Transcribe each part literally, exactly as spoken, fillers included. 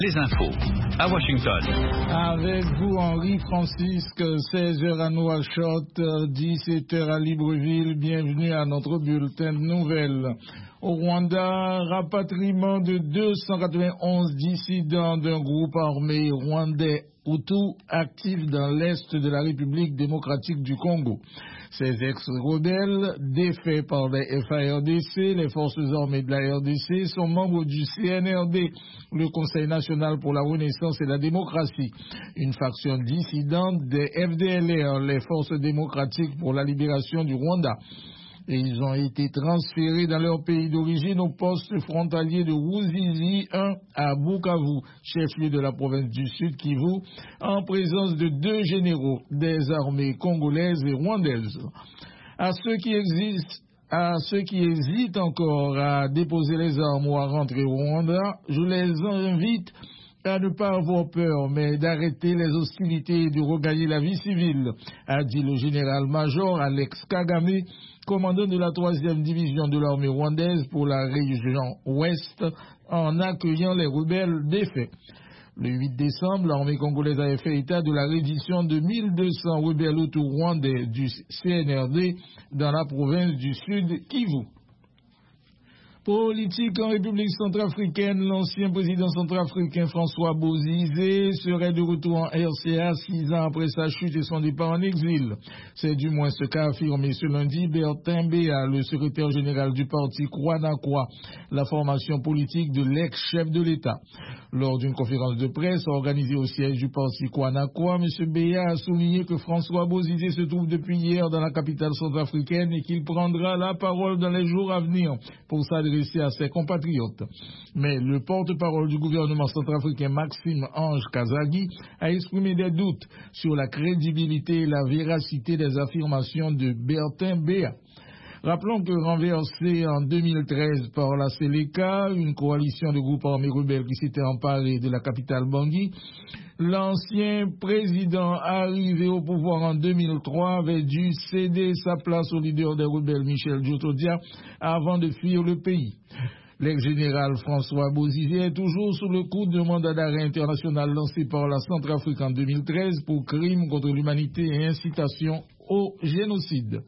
Les infos à Washington. Avec vous, Henri Francisque, seize heures à Nouakchott, dix-sept heures à Libreville. Bienvenue à notre bulletin de nouvelles. Au Rwanda, rapatriement de deux cent quatre-vingt-onze dissidents d'un groupe armé rwandais Hutu actif dans l'est de la République démocratique du Congo. Ces ex-rebelles, défaits par les F A R D C, les forces armées de la R D C, sont membres du C N R D, le Conseil national pour la renaissance et la démocratie, une faction dissidente des F D L R, les forces démocratiques pour la libération du Rwanda. Et ils ont été transférés dans leur pays d'origine au poste frontalier de Ruzizi un à Bukavu, chef-lieu de la province du Sud Kivu, en présence de deux généraux des armées congolaises et rwandaises. À ceux qui existent, à ceux qui hésitent encore à déposer les armes ou à rentrer au Rwanda, je les invite à ne pas avoir peur, mais d'arrêter les hostilités et de regagner la vie civile, a dit le général-major Alex Kagame, commandant de la troisième division de l'armée rwandaise pour la région ouest, en accueillant les rebelles défaits. Le huit décembre, l'armée congolaise a fait état de la reddition de mille deux cents rebelles auto-rwandais du C N R D dans la province du Sud Kivu. Politique en République centrafricaine, l'ancien président centrafricain François Bozizé serait de retour en R C A six ans après sa chute et son départ en exil. C'est du moins ce qu'a affirmé ce lundi Bertin Béa, le secrétaire général du parti Kwanakwa, la formation politique de l'ex-chef de l'État. Lors d'une conférence de presse organisée au siège du parti Kwanakwa, M. Béa a souligné que François Bozizé se trouve depuis hier dans la capitale centrafricaine et qu'il prendra la parole dans les jours à venir pour s'adresser à ses compatriotes. Mais le porte-parole du gouvernement centrafricain Maxime Ange Kazagi a exprimé des doutes sur la crédibilité et la véracité des affirmations de Bertin Béa. Rappelons que renversé en deux mille treize par la Seleka, une coalition de groupes armés rebelles qui s'était emparée de la capitale Bangui, l'ancien président arrivé au pouvoir en deux mille trois avait dû céder sa place au leader des rebelles Michel Djotodia avant de fuir le pays. L'ex-général François Bozizé est toujours sous le coup d'un mandat d'arrêt international lancé par la Centrafrique en deux mille treize pour crimes contre l'humanité et incitation au génocide.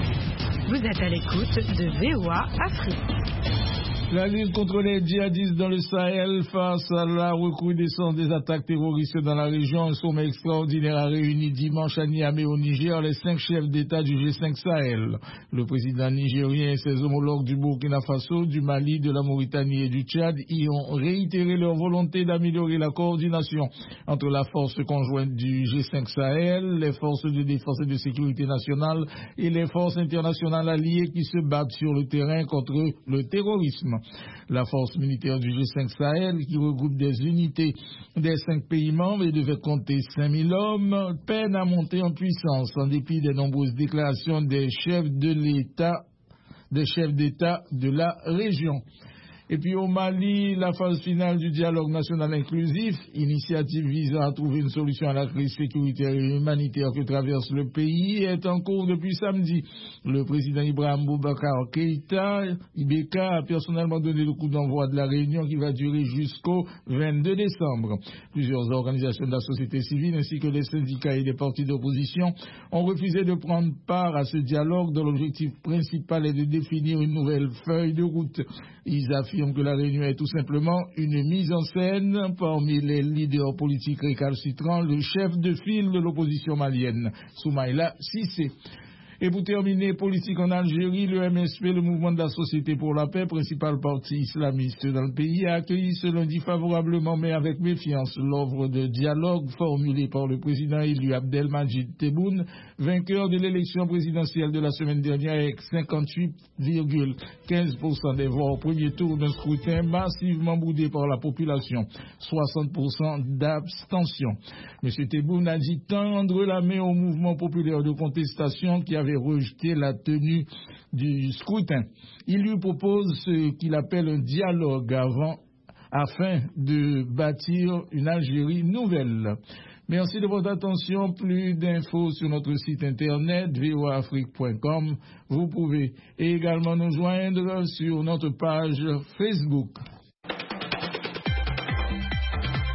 Vous êtes à l'écoute de V O A Afrique. La lutte contre les djihadistes dans le Sahel face à la recrudescence des attaques terroristes dans la région, un sommet extraordinaire a réuni dimanche à Niamey au Niger les cinq chefs d'État du G cinq Sahel. Le président nigérien et ses homologues du Burkina Faso, du Mali, de la Mauritanie et du Tchad y ont réitéré leur volonté d'améliorer la coordination entre la force conjointe du G cinq Sahel, les forces de défense et de sécurité nationale et les forces internationales alliées qui se battent sur le terrain contre le terrorisme. La force militaire du G cinq Sahel, qui regroupe des unités des cinq pays membres et devait compter cinq mille hommes, peine à monter en puissance en dépit des nombreuses déclarations des chefs de l'État, des chefs d'État de la région. Et puis au Mali, la phase finale du dialogue national inclusif, initiative visant à trouver une solution à la crise sécuritaire et humanitaire que traverse le pays, est en cours depuis samedi. Le président Ibrahim Boubacar Keïta, I B K, a personnellement donné le coup d'envoi de la réunion qui va durer jusqu'au vingt-deux décembre. Plusieurs organisations de la société civile ainsi que les syndicats et les partis d'opposition ont refusé de prendre part à ce dialogue dont l'objectif principal est de définir une nouvelle feuille de route. Ils affirment que la réunion est tout simplement une mise en scène. Parmi les leaders politiques récalcitrants, le chef de file de l'opposition malienne, Soumaïla Cissé. Et pour terminer, politique en Algérie, le M S P, le mouvement de la Société pour la paix, principal parti islamiste dans le pays, a accueilli ce lundi favorablement mais avec méfiance l'offre de dialogue formulée par le président élu Abdelmajid Tebboune, vainqueur de l'élection présidentielle de la semaine dernière avec cinquante-huit virgule quinze pour cent des voix au premier tour d'un scrutin massivement boudé par la population, soixante pour cent d'abstention. M. Tebboune a dit tendre la main au mouvement populaire de contestation qui avait rejeté la tenue du scrutin. Il lui propose ce qu'il appelle un dialogue avant, afin de bâtir une Algérie nouvelle. Merci de votre attention. Plus d'infos sur notre site internet v o a afrique point com. Vous pouvez également nous joindre sur notre page Facebook.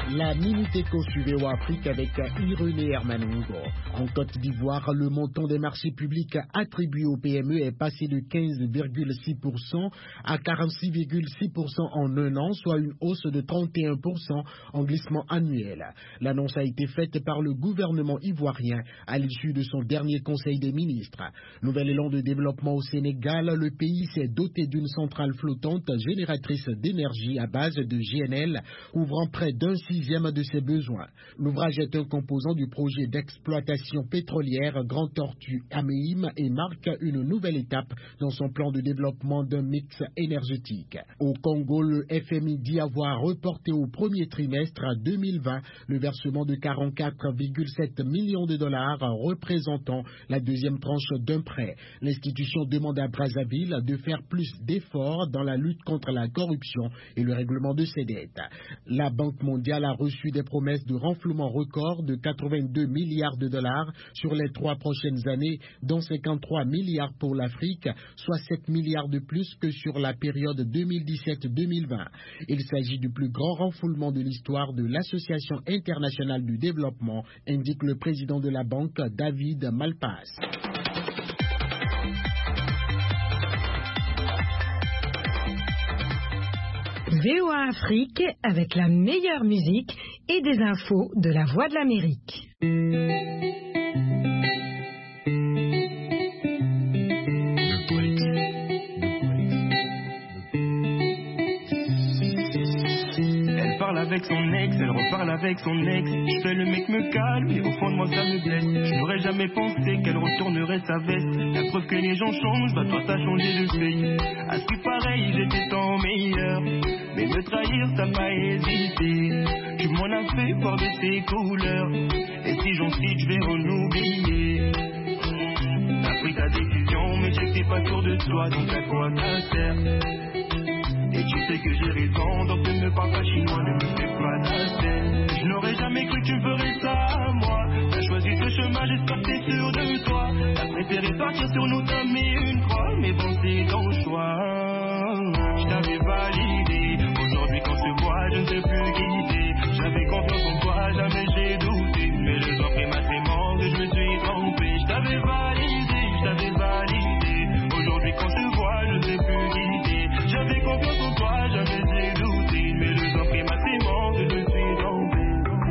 La Minute Éco sur V O A Afrique avec Irénée Hermanongo. En Côte d'Ivoire, le montant des marchés publics attribués aux P M E est passé de quinze virgule six pour cent à quarante-six virgule six pour cent en un an, soit une hausse de trente et un pour cent en glissement annuel. L'annonce a été faite par le gouvernement ivoirien à l'issue de son dernier conseil des ministres. Nouvel élan de développement au Sénégal, le pays s'est doté d'une centrale flottante génératrice d'énergie à base de G N L, couvrant près d'un sixième de ses besoins. L'ouvrage est un composant du projet d'exploitation pétrolière Grand Tortue Améim et marque une nouvelle étape dans son plan de développement d'un mix énergétique. Au Congo, le F M I dit avoir reporté au premier trimestre deux mille vingt le versement de quarante-quatre virgule sept millions de dollars représentant la deuxième tranche d'un prêt. L'institution demande à Brazzaville de faire plus d'efforts dans la lutte contre la corruption et le règlement de ses dettes. La Banque mondiale a reçu des promesses de renflouement record de quatre-vingt-deux milliards de dollars sur les trois prochaines années, dont cinquante-trois milliards pour l'Afrique, soit sept milliards de plus que sur la période deux mille dix-sept deux mille vingt. Il s'agit du plus grand renflouement de l'histoire de l'Association internationale du développement, indique le président de la banque, David Malpass. V O A Afrique avec la meilleure musique et des infos de la Voix de l'Amérique. Elle parle avec son ex, elle reparle avec son ex. Je fais le mec me calme et au fond de moi ça me blesse. Je n'aurais jamais pensé qu'elle retournerait sa veste. La preuve que les gens changent, bah toi t'as changé de fait. À ce qui pareil, j'étais tant meilleur. Mais me trahir, t'as pas hésité. Tu m'en as fait voir de tes couleurs. Et si j'en cite, je vais en oublier. T'as pris ta décision, mais je sais que t'es pas sûr de toi, donc à quoi ça sert? Et tu sais que j'ai raison, donc ne me parle pas chinois, ne me fais pas la scène. Je n'aurais jamais cru que tu ferais ça à moi. T'as choisi ce chemin, j'espère que t'es sûr de toi. T'as préféré partir sur nous, t'as mis une croix. Mais bon, c'est ton choix. Je t'avais validé. Aujourd'hui quand je te vois, je ne sais plus guider. J'avais confiance en toi, jamais j'ai douté. Mais le temps pris ma sémence, je me suis trompé. Je t'avais validé, je t'avais validé. Aujourd'hui quand je te vois, je ne sais plus guider. J'avais confiance en toi, jamais j'ai douté. Mais le temps pris ma sémence, je me suis trompé.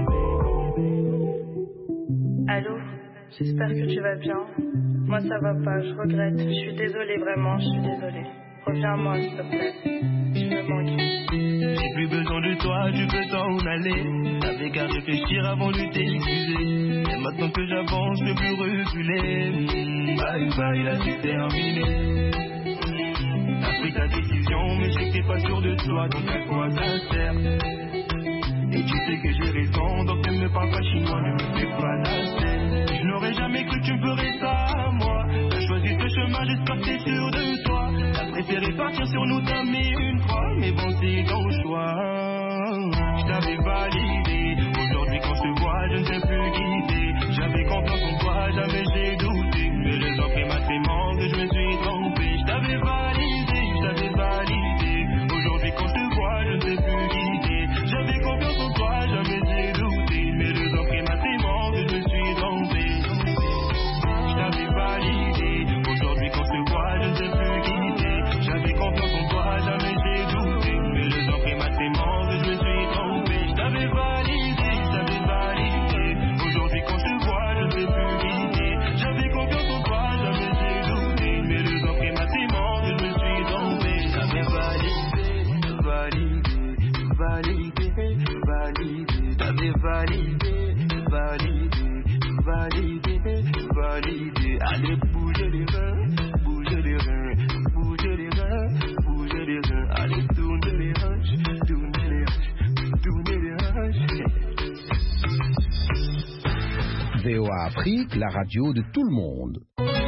Allô, j'espère que tu vas bien. Moi ça va pas, je regrette. Je suis désolée, vraiment, je suis désolée. Reviens à moi, s'il te plaît. Je me manque. J'ai plus besoin de toi, tu peux t'en aller. T'avais qu'à réfléchir avant de t'excuser. Et maintenant que j'avance, je peux plus reculer. Bye bye, là c'est terminé. T'as pris ta décision, mais je sais que t'es pas sûr de toi, donc à quoi ça sert? Et tu sais que j'ai raison, donc ne me parle pas chinois, ne me fais pas la scène. Je n'aurais jamais cru que tu me ferais ça à moi. T'as choisi ce chemin, j'espère que t'es sûr de toi. T'as préféré partir sur nous, t'as mis une croix. Mais bon, c'est ton choix. Je t'avais validé. Aujourd'hui quand je te vois, je ne sais plus guider. J'avais confiance en toi, jamais j'ai douté. Mais le temps pris ma sémence, je me suis trompé. Je t'avais validé, je t'avais validé. Aujourd'hui quand je te vois, je ne sais plus guider. J'avais confiance en toi, jamais j'ai douté. Mais le temps pris ma sémence, je me suis trompé. Je t'avais validé. Aujourd'hui quand je te vois, je ne sais plus guider. J'avais confiance en toi, jamais j'ai douté. Mais le temps pris ma sémence, je me suis trompé. Je t'avais validé, je t'avais validé. Aujourd'hui quand je te vois, je ne sais plus guider. J'avais confiance en toi, jamais j'ai douté. Mais le temps pris ma sémence, je me suis trompé. Je t'avais validé, validé, validé, validé. T'avais validé, validé, validé, validé. Allez bouger les reins, bouger les reins, bouger les reins, bouger les reins. Allez tourner les hanches, tourner les hanches, tourner les hanches. V O A Afrique, la radio de tout le monde.